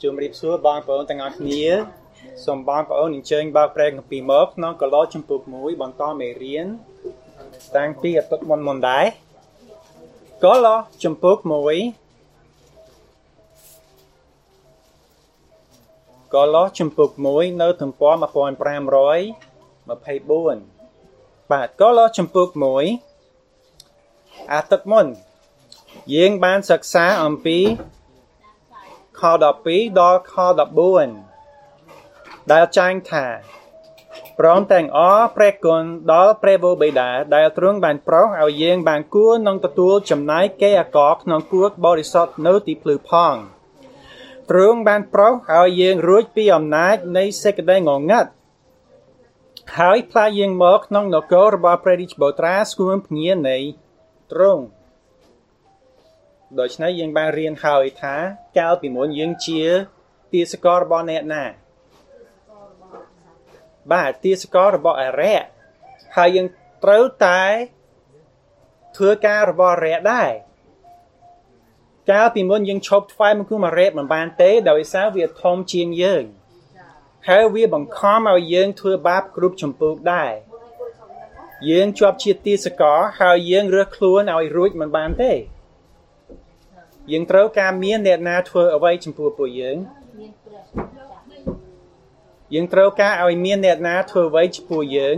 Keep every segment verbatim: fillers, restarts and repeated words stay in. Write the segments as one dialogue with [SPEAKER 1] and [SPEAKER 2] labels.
[SPEAKER 1] ជម្រាបសួរបងប្អូនទាំងអស់គ្នាសូមបងប្អូនអញ្ជើញបើកព្រែកពីមកក្នុងកឡោចំពុកមួយបន្តមេរៀនតាំងពីអតុមុនមុនដែរកឡោចំពុកមួយកឡោចំពុកមួយនៅទំព័រmột nghìn năm trăm hai mươi bốnបាទកឡោចំពុកមួយអតុមុនយើងបានសិក្សាអំពីខដប់ពីរដល់ខដប់បួនដែលចែងថាព្រមទាំងអព្រះគុណដល់ព្រះវរបិតាដែលទ្រង់បានប្រោសឲ្យយើងបានគួរនឹងទទួលចំណាយគេអកក្នុងគួរបរិសុទ្ធនៅទីភ្លឺផងទ្រង់បានប្រោសឲ្យយើងរួចពីអំណាចនៃសេចក្តីងងឹតហើយផ្លាស់យើងមកក្នុងនគររបស់ព្រះរាជបុត្រាស្គួនភ្ងានៃទ្រង់ដូច្នេះយើងបានរៀនហើយថាកាលពីមុនយើងជាទាសកររបស់អ្នកណាបាទទាសកររបស់អរិយហើយយើងត្រូវតែធ្វើការរបស់អរិយដែរកាលពីមុនយើងឈប់ថ្វាយបង្គំអរិយមិនបានទេដោយសារវាធំជាងយើងហើយវាបង្ខំឲ្យយើងធ្វើបាបគ្រប់ចម្ពោះដែរយើងជាប់ជាទាសករហើយយើងរើសខ្លួនឲ្យរួចមិនបានទេយើងត្រូវការមានអ្នកណាធ្វើអ្វីចំពោះពួកយើងយើងត្រូវការឲ្យមានអ្នកណាធ្វើអ្វីចំពោះយើង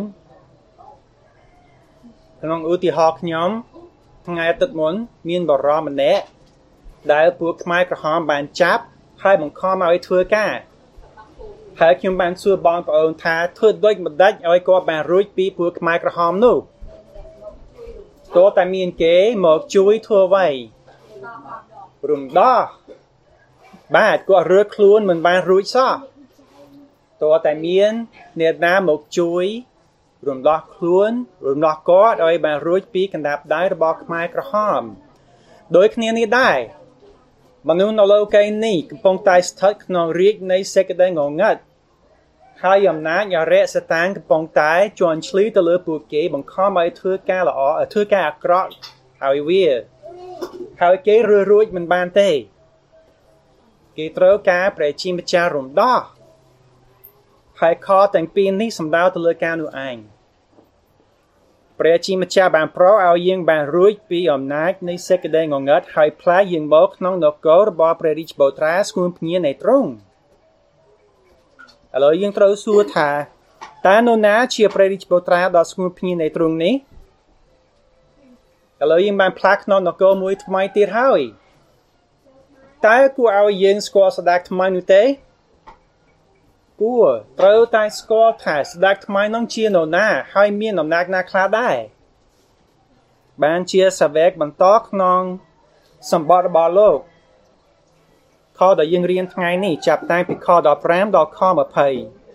[SPEAKER 1] ក្នុងឧទាហរណ៍ខ្ញុំថ្ងៃអាទិត្យមុនមានបរិយាម្នាក់ដែលពួកខ្មែរក្រហមបានចាប់ហើយបង្ខំឲ្យធ្វើការហើយខ្ញុំបានសួរបងប្អូនថាធ្វើដូចម្ដេចឲ្យគាត់បានរួចពីពួកខ្មែរក្រហមនោះតើតែមានគេមកជួយធ្វើអ្វីរំដោះបាទគាត់រើខ្លួនមិនបានរួចសោះតើតែមានអ្នកណាមកជួយរំដោះខ្លួនរំដោះគាត់ឲ្យបានរួចពីកណ្ដាប់ដៃរបស់ខ្មែរក្រហមដោយគ្នានេះដែរមនុស្សនៅលោកីនេះកំពុងតែស្ថិតក្នុងរាជនៃសេចក្តីងងឹតហើយអំណាចអរិយសតានកំពុងតែជន់ឈ្លីទៅលើពួកគេបង្ខំឲ្យធ្វើការល្អធ្វើការអាក្រក់ឲ្យវាហើយគេរួចរួចមិនបានទេគេត្រូវការព្រះជាម្ចាស់រំដោះហើយខទាំងពីរនេះសំដៅទៅលើការនោះឯងព្រះជាម្ចាស់បានប្រោសឲ្យយើងបានរួចពីអំណាចនៃសេចក្តីងងឹតហើយផ្លាស់យើងមកក្នុងនគររបស់ព្រះរាជបុត្រាស្គួនភ្ងានៃទ្រង់ឥឡូវយើងត្រូវសួរថាតើនរណាជាព្រះរាជបុត្រាដ៏ស្គួនភ្ងានៃទ្រង់នេះឥឡូវយើងបានផ្លាស់ក្នុងនគរមួយថ្មីទៀតហើយតើគួរឲ្យយើងស្គាល់ស្ដេចថ្មីនោះទេគួរត្រូវតែស្គាល់ថាស្ដេចថ្មីនោះជានរណាហើយមានអំណាចណាខ្លះដែរបានជាសាវកបន្តក្នុងសម្បត្តិរបស់លោកខដែលយើងរៀនថ្ងៃនេះចាប់តាំងពីខដប់ប្រាំដល់ខម្ភៃ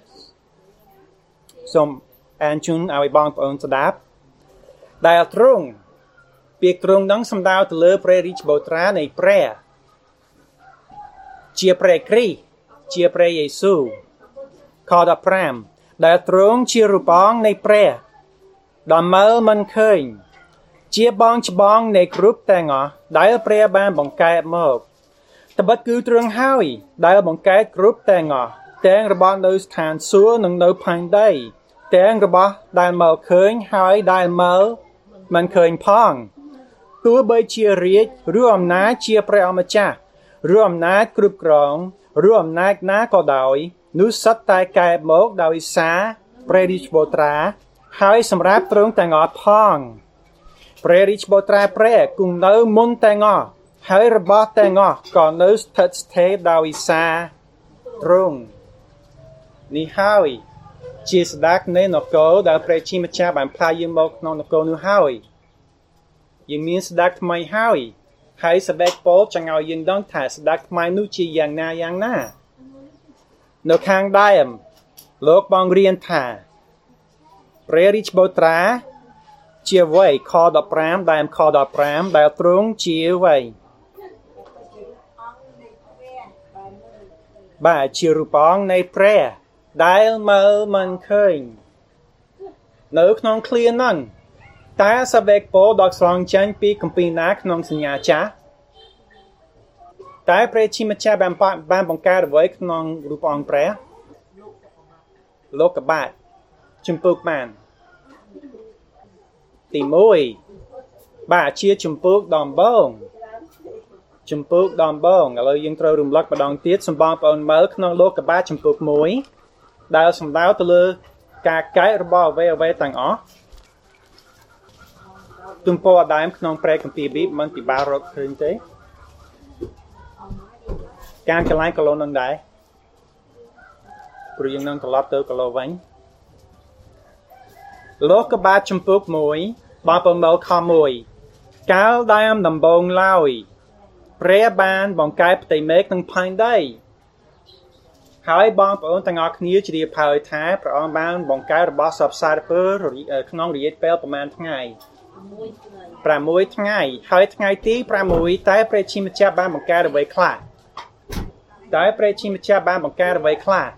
[SPEAKER 1] សូមអានជូនឲ្យបងប្អូនស្ដាប់ដែលទ្រង់ពាក្យទ្រង់នឹងសំដៅទៅលើព្រះរាជបុត្រានៃព្រះជាព្រះគ្រីស្ទជាព្រះយេស៊ូវខដប់ប្រាំដែលទ្រង់ជារូបអង្គនៃព្រះដ៏មើលមិនឃើញជាបងច្បងនៃគ្រប់ទាំងអស់ដែលព្រះបានបង្កើតមកត្បិតគឺទ្រង់ហើយដែលបង្កើតគ្រប់ទាំងអស់ទាំងរបស់នៅស្ថានសួគ៌និងនៅផែនដីទាំងរបស់ដែលមើលឃើញហើយដែលមើលមិនឃើញផងទោះបីជារាជឬអំណាចជាព្រះអម្ចាស់ឬអំណាចគ្រប់គ្រងឬអំណាចណាក៏ដោយនោះសុទ្ធតែកែមកដោយសារព្រះរាជបុត្រាហើយសម្រាប់ទ្រង់ទាំងអស់ផងព្រះរាជបុត្រាព្រះគង់នៅមុនទាំងអស់ហើយរបស់ទាំងអស់ក៏នៅស្ថិតស្ថេរដោយសារទ្រង់នេះហើយជាស្ដេចនៃនគរដែលព្រះជាម្ចាស់បានផ្លាស់យើងមកក្នុងនគរនោះហើយយើងមានស្ដេចថ្មីហើយហើយស្ដេចពោលចង់ឲ្យយើងដឹងថាស្ដេចថ្មីនោះជាយ៉ាងណាយ៉ាងណានៅខាងដើមលោកបងរៀនថាព្រះរាជបុត្រាជាវ័យខដប់ប្រាំដើមខដប់ប្រាំដែលទ្រង់ជាវ័យបាទជារូបអង្គនៃព្រះដែលមើលមិនឃើញនៅក្នុងឃ្លាហ្នឹងតើសាវកពោលដកស្រង់ចេញពីគម្ពីរណាក្នុងសញ្ញាចាស់តែព្រះជាម្ចាស់បានបានបង្កើតអ្វីក្នុងរូបអង្គព្រះលោកកបាទជំពូកបានទីមួយបាទជាជំពូកដំបងជំពូកដំបងឥឡូវយើងត្រូវរំលឹកម្ដងទៀតសម្បងប្អូនមើលក្នុងលោកកបាទជំពូកមួយដែលសំដៅទៅលើការកែករបស់អ្វីអ្វីទាំងអស់ទំព័រដើមក្នុងព្រះគម្ពីរប៊ីបមិនពិបាករកឃើញទេការកន្លែងកន្លងនឹងដែរព្រោះយើងនឹងត្រឡប់ទៅកន្លងវិញលោកកបាទជំពូកមួយបងប្អូនមើលខមួយកាលដើមដំបងឡើយព្រះបានបង្កើតផ្ទៃមេឃនិងផែនដីហើយបងប្អូនទាំងអស់គ្នាជ្រាបហើយថាព្រះអង្គបានបង្កើតរបស់សពសារពើក្នុងរយៈពេលប្រមាណថ្ងៃប្រាំមួយថ្ងៃហើយថ្ងៃទីប្រាំមួយតែព្រះជាម្ចាស់បានបង្កើតអ្វីខ្លះតែព្រះជាម្ចាស់បានបង្កើតអ្វីខ្លះ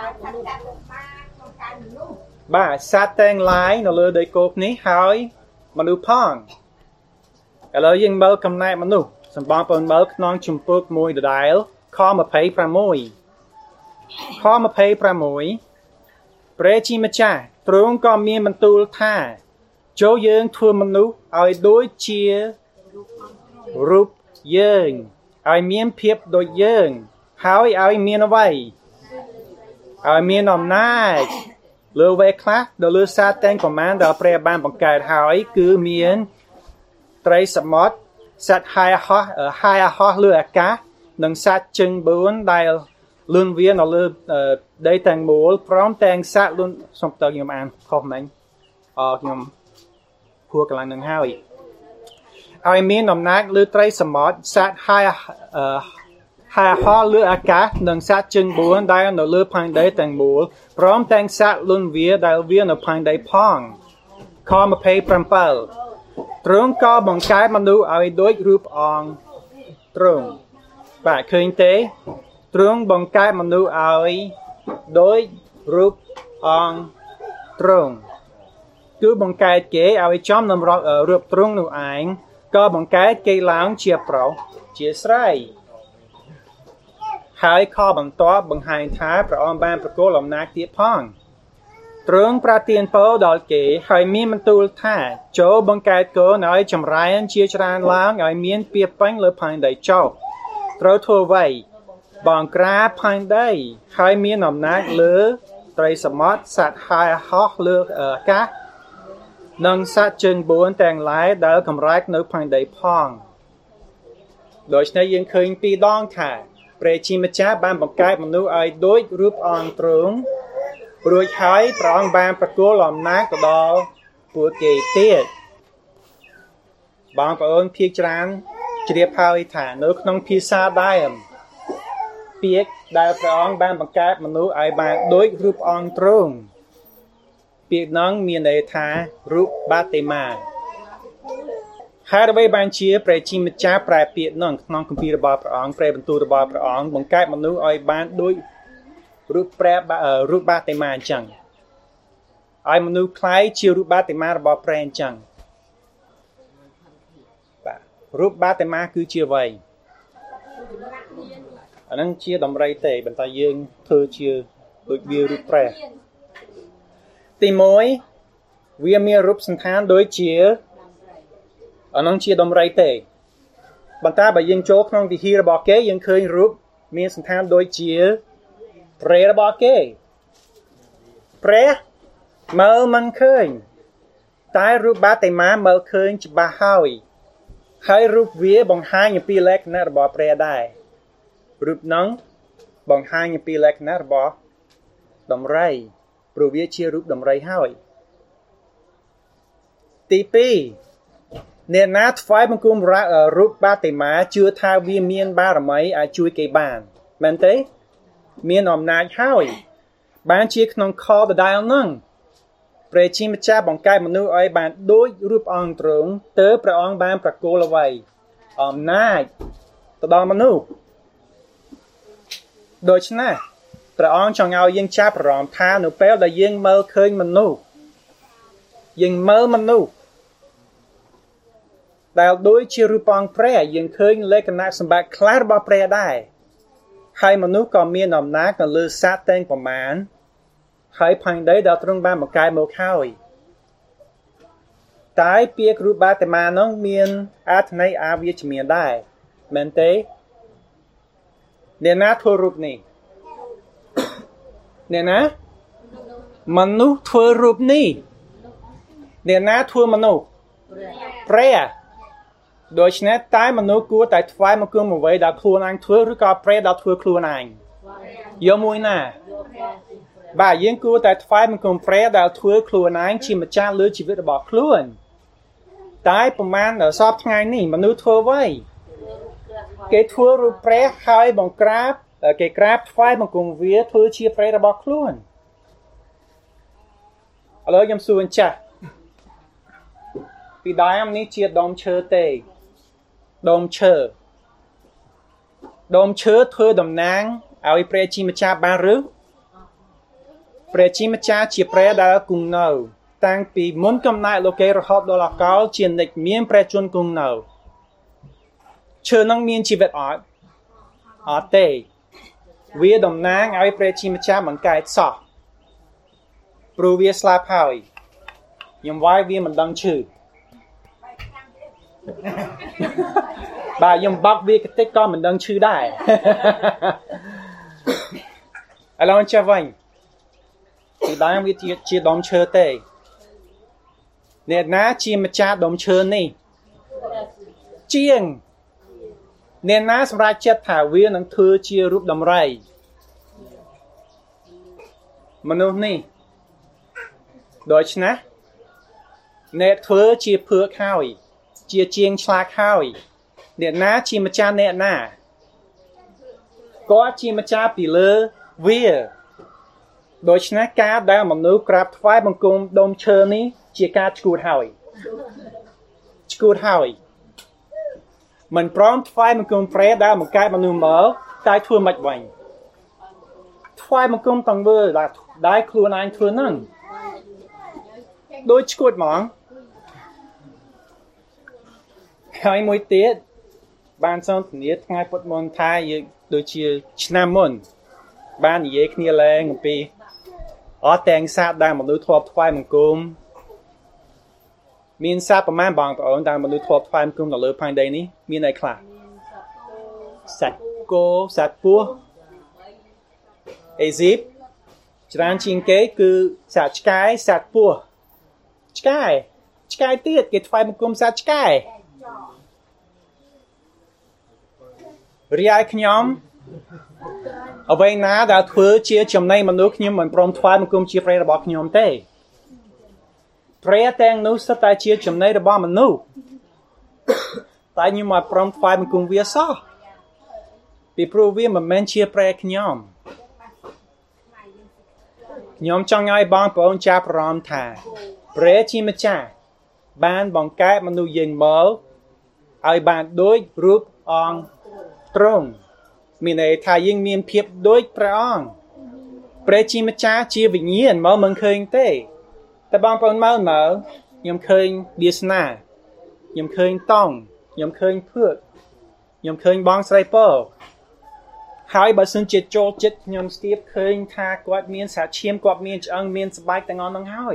[SPEAKER 1] បាទសត្វទាំងឡាយនៅលើដីគោកនេះហើយមនុស្សផងឥឡូវយើងមើលកំណែមនុស្សសម្បងប្អូនមើលក្នុងជំពូកមួយដដែលខម្ភៃប្រាំមួយខម្ភៃប្រាំមួយព្រះជាម្ចាស់ទ្រង់ក៏មានបន្ទូលថាចូលយើងធ្វើមនុស្សឲ្យដូចជារូបយើងឲ្យមានភាពដូចយើងហើយឲ្យមានអ្វីឲ្យមានអំណាចលើវេខ្លះដល់លើសាតែងប្រមាណដែលព្រះបានបង្កើតហើយគឺមានត្រីសមុទ្រសត្វហាយហោះហាយហោះលើអាកាសនិងសត្វជើងបួនដែលលឿនវានៅលើដីទាំងមូលព្រមទាំងសត្វលឿនសុំតើខ្ញុំអានខុសមែនអរខ្ញុំគួរកន្លងនឹងហើយឲ្យមានអំណាចលើត្រីសមុទ្រសត្វហាយហាយហោះលើអាកាសនិងសត្វជើងបួនដែលនៅលើផែនដីទាំងមូលព្រមទាំងសត្វលឿនវាដែលវានៅផែនដីផងខម្ភៃប្រាំbảyទ្រង់ក៏បង្កើតមនុស្សឲ្យដូចរូបអង្គទ្រង់បាទឃើញទេទ្រង់បង្កើតមនុស្សឲ្យដូចរូបអង្គទ្រង់គឺបង្កើតគេឲ្យចំនឹងរូបទ្រង់នោះឯងក៏បង្កើតគេឡើងជាប្រុសជាស្រីហើយខបន្ទាប់បង្ហាញថាព្រះអង្គបានប្រគល់អំណាចទៀតផងទ្រង់ប្រទានពរដល់គេហើយមានបន្ទូលថាចូលបង្កើតកូនឲ្យចម្រើនជាច្រើនឡើងឲ្យមានពាពេញលើផែនដីចុះត្រូវធ្វើអ្វីបង្ក្រាបផែនដីហើយមានអំណាចលើត្រីសមុទ្រសត្វហាយហោះលើអាកាសនិងសត្វជើងបួនទាំងឡាយដែលកម្រែកនៅផែនដីផងដូច្នេះយើងឃើញពីរដងថាព្រះជាម្ចាស់បានបង្កើតមនុស្សឲ្យដូចរូបអង្គទ្រង់រួចហើយព្រះអង្គបានប្រគល់អំណាចទៅដល់ពួកគេទៀតបងប្អូនភាគច្រើនជ្រាបហើយថានៅក្នុងភាសាដើមពាក្យដែលព្រះអង្គបានបង្កើតមនុស្សឲ្យបានដូចរូបអង្គទ្រង់ពាក្យនោះមានន័យថារូបបាតេម៉ាហើយអ្វីបានជាព្រះជាម្ចាស់ប្រែពាក្យនោះក្នុងគម្ពីររបស់ព្រះអង្គព្រះបន្ទូលរបស់ព្រះអង្គបង្កើតមនុស្សឲ្យបានដូចរូបព្រះរូបបាតេម៉ាអញ្ចឹងឲ្យមនុស្សคล้ายជារូបបាតេម៉ារបស់ព្រះអញ្ចឹងបាទរូបបាតេម៉ាគឺជាអ្វីអានឹងជាដំរីទេប៉ុន្តែយើងធ្វើជាដូចវារូបព្រះទីមួយវាមានរូបសន្តានដូចជាអានឹងជាដំរីទេប៉ុន្តែបើយើងចូលក្នុងវិហាររបស់គេយើងឃើញរូបមានសន្តានដូចជាព្រះរបស់គេព្រះមើលមិនឃើញតែរូបបាតេម៉ាមើលឃើញច្បាស់ហើយហើយរូបវាបង្ហាញអំពីលក្ខណៈរបស់ព្រះដែររូបនោះបង្ហាញអំពីលក្ខណៈរបស់ដំរីព្រោះវាជារូបដំរីហើយទីពីរអ្នកណាថ្វាយបង្គំរូបបាតេម៉ាជឿថាវាមានបារមីអាចជួយគេបានមែនទេមានអំណាចហើយបានជាក្នុងខដដែលនឹងព្រះជាម្ចាស់បង្កើតមនុស្សឲ្យបានដូចរូបអង្គទ្រង់ទើបព្រះអង្គបានប្រគល់អ្វីអំណាចទៅដល់មនុស្សដូច្នេះព្រះអង្គចង់ឲ្យយើងចាប់អារម្មណ៍ថានៅពេលដែលយើងមើលឃើញមនុស្សយើងមើលមនុស្សដែលដូចជារូបអង្គព្រះយើងឃើញលក្ខណៈសម្បត្តិខ្លះរបស់ព្រះដែរហើយមនុស្សក៏មានអំណាចទៅលើសត្វទាំងប្រមាណហើយផែនដីដែលទ្រង់បានបង្កើតមកហើយតែពាក្យរូបបាតមានោះមានអត្ថន័យអវិជ្ជមានដែរមែនទេអ្នកណាធ្វើរូបនេះអ្នកណាមនុស្សធ្វើរូបនេះអ្នកណាធ្វើមនុស្សព្រះដូច្នេះតែមនុស្សគួរតែថ្វាយបង្គំអ្វីដែលខ្លួនឯងធ្វើឬក៏ព្រះដែលធ្វើខ្លួនឯងយកមួយណាបាទយើងគួរតែថ្វាយបង្គំព្រះដែលធ្វើខ្លួនឯងជាម្ចាស់លើជីវិតរបស់ខ្លួនតែប្រហែលដល់សពថ្ងៃនេះមនុស្សធ្វើអ្វីគេធ្វើរូបព្រះហើយបង្ក្រាបគេក្រាបថ្វាយបង្គំវាធ្វើជាព្រះរបស់ខ្លួនឥឡូវខ្ញុំសួរអញ្ចាស់ពីដើមនេះជាដុំឈើទេដុំឈើដុំឈើធ្វើតំណាងឲ្យព្រះជាម្ចាស់បានឬព្រះជាម្ចាស់ជាព្រះដែលគង់នៅតាំងពីមុនកំណើតលោកេរហូតដល់អកលជានិច្ចមានព្រះជន្មគង់នៅឈើនឹងមានជីវិតអត់អត់ទេវាតំណាងឲ្យព្រះជាម្ចាស់បង្កើតសោះព្រោះវាស្លាប់ហើយខ្ញុំវាយវាមិនដឹងឈឺបាទខ្ញុំបាក់វាកតិចក៏មិនដឹងឈឺដែរឥឡូវចាំវិញពីដើមវាជាដុំឈើទេអ្នកណាជាម្ចាស់ដុំឈើនេះជាងអ្នកណាសម្រាប់ចិត្តថាវានឹងធ្វើជារូបដំរីមនុស្សនេះដូច្នេះអ្នកធ្វើជាភឿកហើយជាជាងឆ្លាតហើយអ្នកណាជាម្ចាស់អ្នកណាក៏ជាម្ចាស់ពីលើវាដូច្នេះការដែលមនុស្សក្រាបថ្វាយបង្គំដុំឈើនេះជាការឈួតហើយឈួតហើយមិនព្រមថ្វាយបង្គំព្រះដែលបង្កើតមនុស្សមកតែធ្វើមិនវិញថ្វាយបង្គំទាំងវើដែលខ្លួនឯងធ្វើហ្នឹងដូចឈួតហ្មងហើយមួយទៀតបានសន្ទនាថ្ងៃពុទ្ធមន្តថាយើងដូចជាឆ្នាំមុនបាននិយាយគ្នាឡើងអំពីអត់តែងសាបដែលមនុស្សធ្លាប់ថ្វាយបង្គំមានសាបប្រមាណបងប្អូនដែលមនុស្សធ្លាប់ថ្វាយបង្គំនៅលើផែនដីនេះមានអីខ្លះសត្វគោសត្វពស់អេស៊ីបច្រើនជាងគេគឺសត្វឆ្កែសត្វពស់ឆ្កែឆ្កែទៀតគេថ្វាយបង្គំសត្វឆ្កែរីឯខ្ញុំអ្វីណាដែលធ្វើជាចំណីមនុស្សខ្ញុំមិនព្រមថ្វាយបង្គំជាព្រះរបស់ខ្ញុំទេព្រះទាំងនោះសុទ្ធតែជាចំណីរបស់មនុស្សតែខ្ញុំមិនព្រមថ្វាយបង្គំវាសោះពីព្រោះវាមិនមែនជាព្រះខ្ញុំខ្ញុំចង់ឲ្យបងប្អូនចាប់អារម្មណ៍ថាព្រះជាម្ចាស់បានបង្កើតមនុស្សយើងមកឲ្យបានដូចរូបអង្គទ្រង់មានន័យថាយើងមានភាពដូចព្រះអង្គព្រះជាម្ចាស់ជាវិញ្ញាណមកមិនឃើញទេតែបងប្អូនមើលមើលខ្ញុំឃើញវាសនាខ្ញុំឃើញតង់ខ្ញុំឃើញភឿកខ្ញុំឃើញបងស្រីពោហើយបើសិនជាចូលចិត្តខ្ញុំស្ទាបឃើញថាគាត់មានសាឈាមគាត់មានឆ្អឹងមានស្បែកទាំងអស់ហ្នឹងហើយ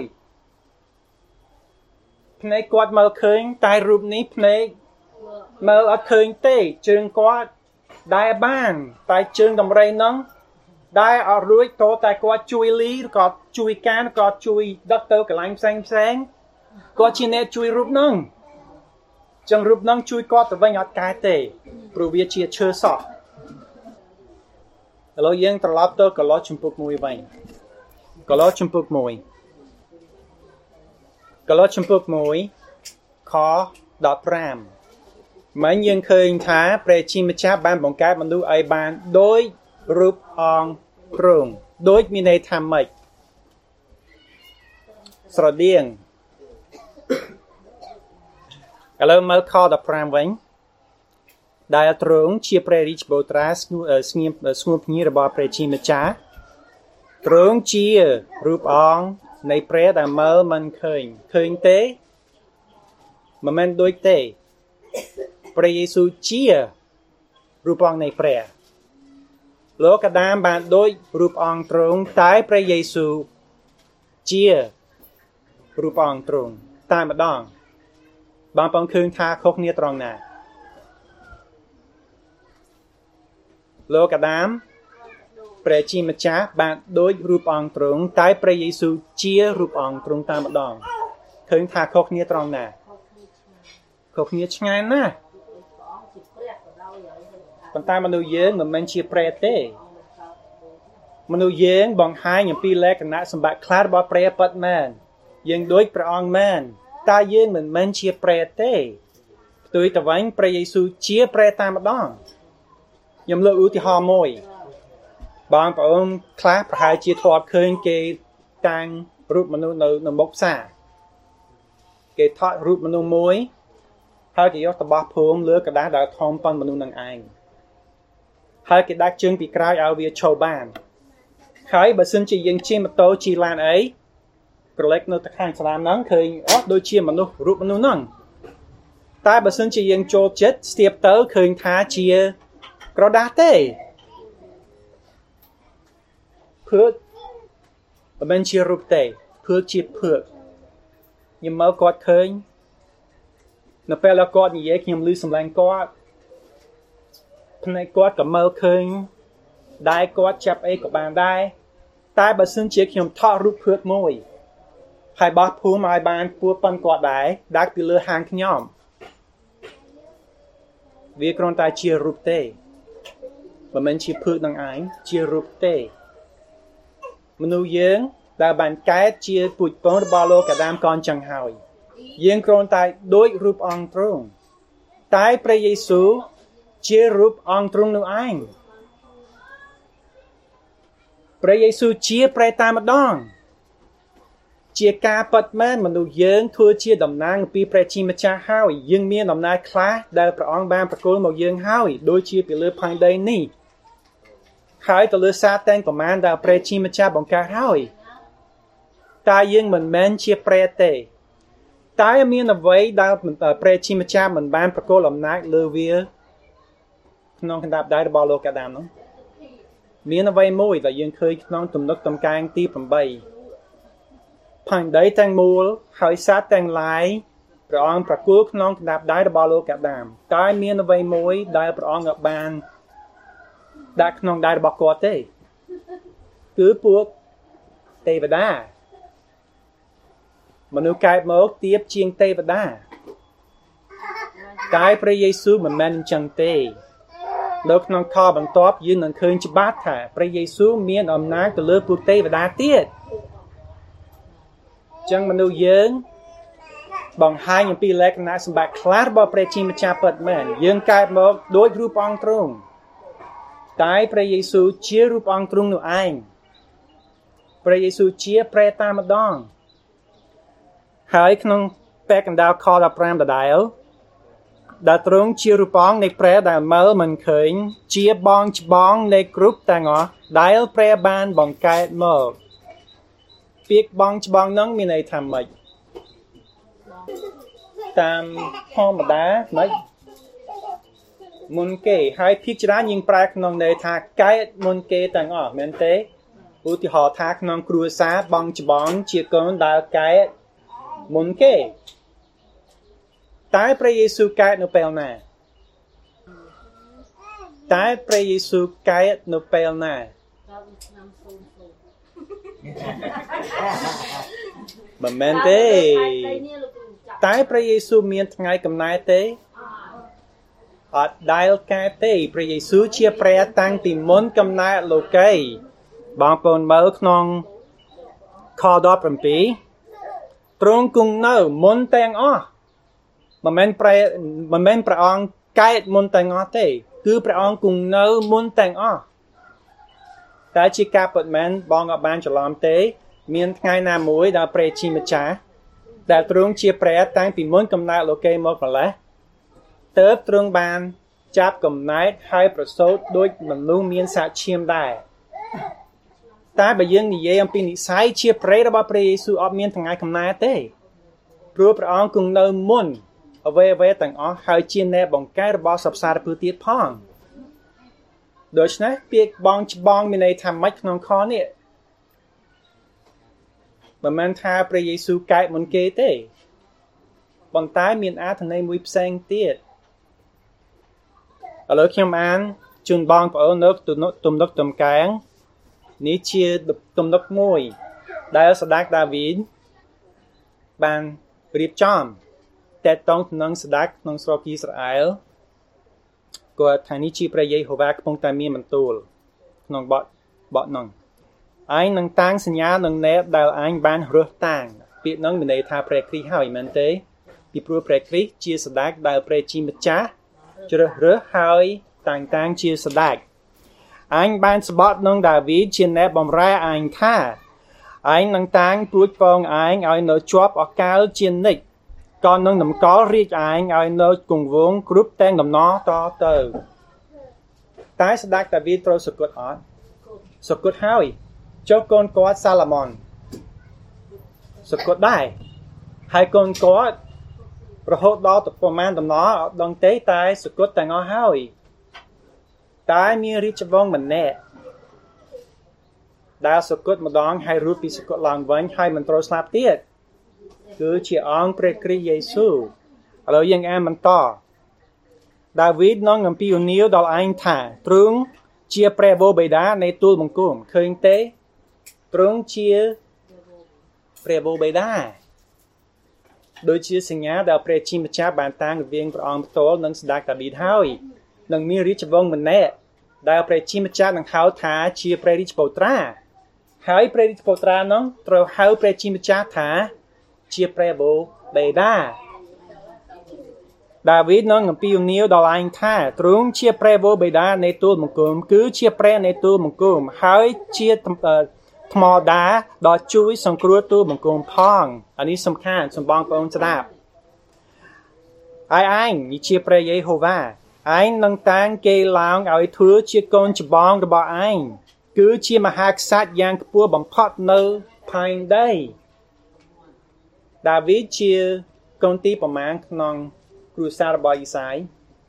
[SPEAKER 1] ភ្នែកគាត់មើលឃើញតែរូបនេះភ្នែកមើលអត់ឃើញទេជើងគាត់ដែរបានតែជើងដំរីហ្នឹងដែរអត់រួចតតែគាត់ជួយលីឬក៏ជួយកានក៏ជួយដឹកទៅកន្លែងផ្សេងផ្សេងគាត់ជាអ្នកជួយរូបហ្នឹងចឹងរូបហ្នឹងជួយគាត់ទៅវិញអត់កែទេព្រោះវាជាឈើសក់ឥឡូវយើងត្រឡប់ទៅកឡោសជំពូកមួយវិញកឡោសជំពូកមួយកឡោសជំពូកមួយខដប់ប្រាំមិញយើងឃើញថាព្រះជាម្ចាស់បានបង្កើតមនុស្សឲ្យបានដោយរូបអង្គទ្រង់ដូចមានន័យថាម៉េចស្រដៀងឥឡូវមើលខដប់ប្រាំវិញដែលទ្រង់ជាព្រះរាជបុត្រាស្ងួស្ងៀមស្ងួនភ្ញីរបស់ព្រះជាម្ចាស់ទ្រង់ជារូបអង្គនៃព្រះដែលមើលមិនឃើញឃើញទេមិនមែនដូចទេព្រះយេស៊ូវជារូបអង្គនៃព្រះលោកអាដាមបានដូចរូបអង្គទ្រង់តែព្រះយេស៊ូវជារូបអង្គទ្រង់តែម្ដងបងប្អូនឃើញថាខុសគ្នាត្រង់ណាលោកអាដាមព្រះជាម្ចាស់បានដូចរូបអង្គទ្រង់តែព្រះយេស៊ូវជារូបអង្គទ្រង់តែម្ដងឃើញថាខុសគ្នាត្រង់ណាខុសគ្នាឆ្ងាយណាស់ប៉ុន្តែមនុស្សយើងមិនមែនជាព្រះទេមនុស្សយើងបង្ហាញអំពីលក្ខណៈសម្បត្តិខ្លះរបស់ព្រះពិតមែនយើងដូចព្រះអង្គមែនតែយើងមិនមែនជាព្រះទេផ្ទុយទៅវិញព្រះយេស៊ូវជាព្រះតែម្ដងខ្ញុំលើកឧទាហរណ៍មួយបងប្អូនខ្លះប្រហែលជាធ្លាប់ឃើញគេតាំងរូបមនុស្សនៅនៅមុខផ្សារគេថតរូបមនុស្សមួយហើយគេយកទៅបោះភូមិលើกระดาษដែលធំប៉ុនមនុស្សនឹងឯងហើយគេដាក់ជើងពីក្រោយឲ្យវាឈរបានហើយបើសិនជាយើងជិះម៉ូតូជិះឡានអីក្រឡេកនៅទៅខាងស្លាមហ្នឹងឃើញអស់ដូចជាមនុស្សរូបមនុស្សហ្នឹងតែបើសិនជាយើងចូលចិត្តស្ទាបទៅឃើញថាជាក្រដាសទេភឿកមិនមែនជារូបទេភឿកជាភឿកខ្ញុំមើលគាត់ឃើញនៅពេលគាត់និយាយខ្ញុំឮសំឡេងគាត់ភ្នែកគាត់ក៏មើលឃើញដៃគាត់ចាប់អីក៏បានដែរតែបើសិនជាខ្ញុំថតរូបភឿកមួយហើយបោះភូមិឲ្យបានពួរប៉ុនគាត់ដែរដាក់ពីលើហាងខ្ញុំវាគ្រាន់តែជារូបទេមិនមែនជាភឿកនឹងឯងជារូបទេមនុស្សយើងដែលបានកែតជាពូជពងរបស់លោកអាដាមកនចឹងហើយយើងគ្រាន់តែដូចរូបអង្គទ្រង់តែព្រះយេស៊ូវជារូបអង្គទ្រង់នោះឯងព្រះយេស៊ូវជាព្រះតែម្ដងជាការពិតមែនមនុស្សយើងធ្វើជាតំណាងពីព្រះជាម្ចាស់ហើយយើងមានអំណាចខ្លះដែលព្រះអង្គបានប្រគល់មកយើងហើយដូចជាពីលើផែនដីនេះហើយទៅលើសាតែងប្រមាណដែលព្រះជាម្ចាស់បង្កើតហើយតែយើងមិនមែនជាព្រះទេតែមានអ្វីដែលព្រះជាម្ចាស់មិនបានប្រគល់អំណាចលើវាក្នុងកណ្ដាប់ដៃរបស់លោកអាដាមនោះមានអ្វីមួយដែលយើងឃើញក្នុងទំនុកតំកែងទីប្រាំផែនដីទាំងមូលហើយសត្វទាំងឡាយព្រះអង្គប្រគល់ក្នុងកណ្ដាប់ដៃរបស់លោកអាដាមតែមានអ្វីមួយដែលព្រះអង្គបានដាក់ក្នុងដៃរបស់គាត់ទេគឺពួកទេវតាមនុស្សកើតមកទៀបជាងទេវតាតែព្រះយេស៊ូវមិនមែនអញ្ចឹងទេនៅក្នុងខបន្ទាប់យើងនឹងឃើញច្បាស់ថាព្រះយេស៊ូវមានអំណាចទៅលើពួកទេវតាទៀតចឹងមនុស្សយើងបង្ហាញអំពីលក្ខណៈសម្បត្តិខ្លះរបស់ព្រះជាម្ចាស់ពិតមែនយើងកើតមកដូចរូបអង្គទ្រង់តែព្រះយេស៊ូវជារូបអង្គទ្រង់នោះឯងព្រះយេស៊ូវជាព្រះតែម្ដងហើយក្នុងពាក្យកណ្ដាលខដប់ប្រាំដដែលដែលទ្រង់ជារូបអង្គនៃព្រះដែលមើលមិនឃើញជាបងច្បងនៃគ្រប់ទាំងអស់ដែលព្រះបានបង្កើតមកពាក្យបងច្បងហ្នឹងមានន័យថាម៉េចតាមធម្មតាម៉េចមុនគេហើយភាគច្រើនយើងប្រើក្នុងន័យថាកែតមុនគេទាំងអស់មែនទេឧទាហរណ៍ថាក្នុងគ្រួសារបងច្បងជាកូនដែលកែតមុនគេតែព្រះយេស៊ូវកើតនៅពេលណាតែព្រះយេស៊ូវកើតនៅពេលណាមិនមែនទេតែព្រះយេស៊ូវមានថ្ងៃកំណើតទេអត់ដែលកើតទេព្រះយេស៊ូវជាព្រះតាំងពីមុនកំណើតលោកីបងប្អូនមើលក្នុងខដប់ប្រាំពីរទ្រង់គង់នៅមុនទាំងអស់មិនមែនព្រះមិនមែនព្រះអង្គកើតមុនទាំងអស់ទេគឺព្រះអង្គគង់នៅមុនទាំងអស់តែជាការពិតមែនបងអត់បានច្រឡំទេមានថ្ងៃណាមួយដែលព្រះជាម្ចាស់ដែលទ្រង់ជាព្រះតាំងពីមុនកំណើតលោកីមកម្ល៉េះទើបទ្រង់បានចាប់កំណើតហើយប្រសូតដូចមនុស្សមានសាច់ឈាមដែរតែបើយើងនិយាយអំពីនិស្ស័យជាព្រះរបស់ព្រះយេស៊ូវអត់មានថ្ងៃកំណើតទេព្រោះព្រះអង្គគង់នៅមុនអ្វីអ្វីទាំងអស់ហើយជាអ្នកបង្កើតរបស់សព្វសារពើទៀតផងដូច្នេះពាក្យបងច្បងមានន័យថាម៉េចក្នុងខនេះមិនមែនថាព្រះយេស៊ូវកើតមុនគេទេប៉ុន្តែមានអត្ថន័យមួយផ្សេងទៀតឥឡូវខ្ញុំអានជូនបងប្អូននៅទំនុកទំកែងនេះជាទំនុកមួយដែលស្ដេចដាវីតបានរៀបចំតែតងនឹងស្ដេចក្នុងស្រុកអ៊ីស្រាអែលគាត់ថានេះជាព្រះយេហូវ៉ាកំពុងតែមានបន្ទូលក្នុងបទបទនោះឯងនឹងតាំងសញ្ញានឹងណែដែលឯងបានរើសតាំងពាក្យនោះមានន័យថាព្រះគ្រីស្ទហើយមែនទេពីព្រោះព្រះគ្រីស្ទជាស្ដេចដែលព្រះជាម្ចាស់ជ្រើសរើសហើយតាំងតាំងជាស្ដេចអញបានស្បត់នឹងដាវីតជាអ្នកបម្រើអញថាឯងនឹងតាំងទួចពងឯងឲ្យនៅជាប់អកាលជានិច្ចក៏នឹងតម្កល់រាជឯងឲ្យនៅគង់វង្សគ្រប់ទាំងដំណរតទៅតែស្ដេចដាវីតត្រូវសគត់អត់សគត់ហើយចុះកូនគាត់សាឡូមនសគត់ដែរហើយកូនគាត់រហូតដល់ប្រមាណដំណរអត់ដឹងទេតែសគត់ទាំងអស់ហើយតែមានរាជវង្សម្នាក់ដែលសគត់ម្ដងហើយរួចពីសគត់ឡើងវិញហើយមិនត្រូវស្លាប់ទៀតគឺជាអង្គព្រះគ្រីស្ទយេស៊ូវឥឡូវយើងអានបន្តដាវីតនឹងអំពាវនាវដល់ឯងថាទ្រង់ជាព្រះវរបិតានៃទូលបង្គំឃើញទេទ្រង់ជាព្រះវរបិតាដូចជាសញ្ញាដែលព្រះជាម្ចាស់បានតាំងរវាងព្រះអង្គផ្ទាល់និងស្ដេចដាវីតហើយនឹងមានរាជវង្សម្នាក់ដែលព្រះជាម្ចាស់នឹងហៅថាជាព្រះរាជបុត្រាហើយព្រះរាជបុត្រានោះត្រូវហៅព្រះជាម្ចាស់ថាជាព្រះវរបិតាដាវីតនឹងអំពាវនាវដល់ឯងថាទ្រង់ជាព្រះវរបិតានៃទូលបង្គំគឺជាព្រះនៃទូលបង្គំហើយជាថ្មដាដ៏ជួយសង្គ្រោះទូលបង្គំផងអានេះសំខាន់សម្បងប្អូនស្ដាប់ហើយឯងជាព្រះយេហូវ៉ាឯងនឹងតាំងគេឡើងឲ្យធ្វើជាកូនច្បងរបស់ឯងគឺជាមហាក្សត្រយ៉ាងខ្ពស់បំផុតនៅផែនដីដាវីតជាកូនទីប្រមាណក្នុងគ្រួសាររបស់យីសា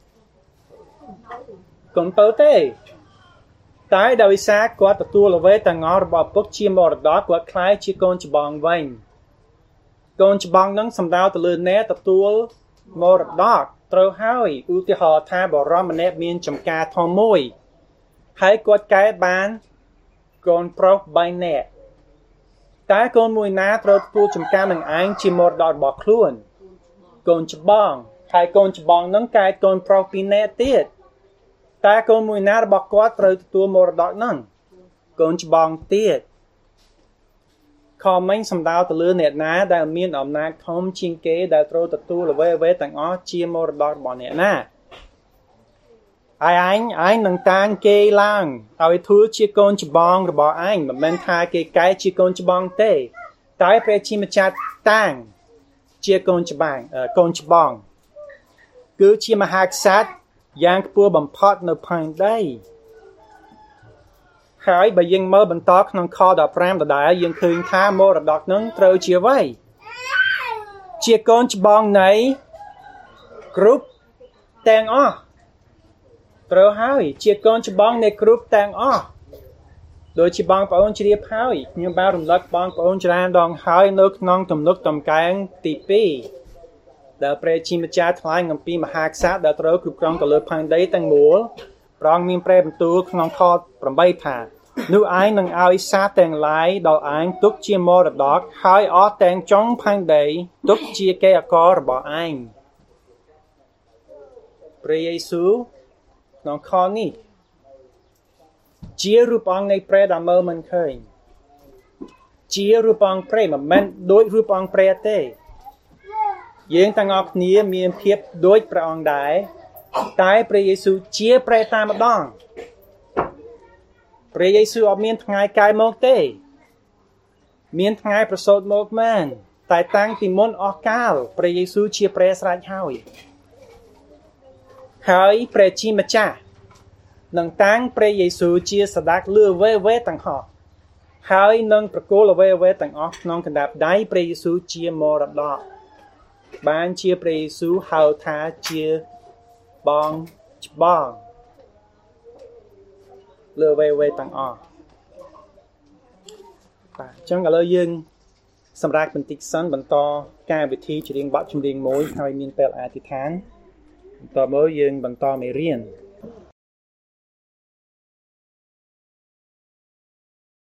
[SPEAKER 1] យកូនពៅទេតែដោយសារគាត់ទទួលអ្វីទាំងអស់របស់ឪពុកជាមរតកគាត់ក្លាយជាកូនច្បងវិញកូនច្បងនឹងសំដៅទៅលើអ្នកទទួលមរតកត្រូវហើយឧទាហរណ៍ថាបរិមម្នាក់មានចំការធំមួយហើយគាត់កែបានកូនប្រុសបីនាក់តែកូនមួយណាត្រូវទទួលចំការនឹងឯងជាមរតករបស់ខ្លួនកូនច្បងហើយកូនច្បងនឹងកែកូនប្រុសពីរនាក់ទៀតតែកូនមួយណារបស់គាត់ត្រូវទទួលមរតកនឹងកូនច្បងទៀតខមមិញសំដៅទៅលើអ្នកណាដែលមានអំណាចធំជាងគេដែលត្រូវទទួលអ្វីអ្វីទាំងអស់ជាមរតករបស់អ្នកណាហើយឯងឯងនឹងតាំងគេឡើងឲ្យធ្វើជាកូនច្បងរបស់ឯងមិនមែនថាគេកែជាកូនច្បងទេតែព្រះជាម្ចាស់តាំងជាកូនច្បងកូនច្បងគឺជាមហាក្សត្រយ៉ាងខ្ពស់បំផុតនៅផែនដីហើយបើយើងមើលបន្តក្នុងខដប្រាំដដែលយើងឃើញថាមរតកនឹងត្រូវជាអ្វីជាកូនច្បងនៃគ្រប់ទាំងអស់ត្រូវហើយជាកូនច្បងនៃគ្រប់ទាំងអស់ដោយជាបងប្អូនជ្រាបហើយខ្ញុំបានរំលឹកបងប្អូនច្រើនដងហើយនៅក្នុងទំនុកតំកែងទីពីរដែលព្រះជាម្ចាស់ថ្លែងអំពីមហាក្សត្រដែលត្រូវគ្រប់គ្រងទៅលើផែនដីទាំងមូលព្រះអង្គមានព្រះបន្ទូលក្នុងខប្រាំបីថានោះឯងនឹងឲ្យសាសទាំងឡាយដល់ឯងទុកជាមរតកហើយអស់ទាំងចុងផែនដីទុកជាកេរ្តិ៍អកររបស់ឯងព្រះយេស៊ូវក្នុងខនេះជារូបអង្គនៃព្រះដែលមើលមិនឃើញជារូបអង្គព្រះមិនមែនដូចរូបអង្គព្រះទេយើងទាំងអស់គ្នាមានភាពដូចព្រះអង្គដែរតែព្រះយេស៊ូវជាព្រះតែម្ដងព្រះយេស៊ូវអត់មានថ្ងៃកាយមកទេមានថ្ងៃប្រសូតមកមែនតែតាំងពីមុនអស់កាលព្រះយេស៊ូវជាព្រះស្រេចហើយហើយព្រះជាម្ចាស់នឹងតាំងព្រះយេស៊ូវជាស្ដេចលើអ្វីអ្វីទាំងអស់ហើយនឹងប្រគល់អ្វីអ្វីទាំងអស់ក្នុងកណ្ដាប់ដៃព្រះយេស៊ូវជាមរតក ban chia pre su hao tha chia bong bong lừa về về tặng o chẳng cả lời dươngสำหรับเป็นติ๊กซันบรรทอการวิธีจะเรียงบัตรชุมเรียงมวยให้มีนเปลอาทิตย์ต่อเมื่อยืนบรรทอไม่เรียน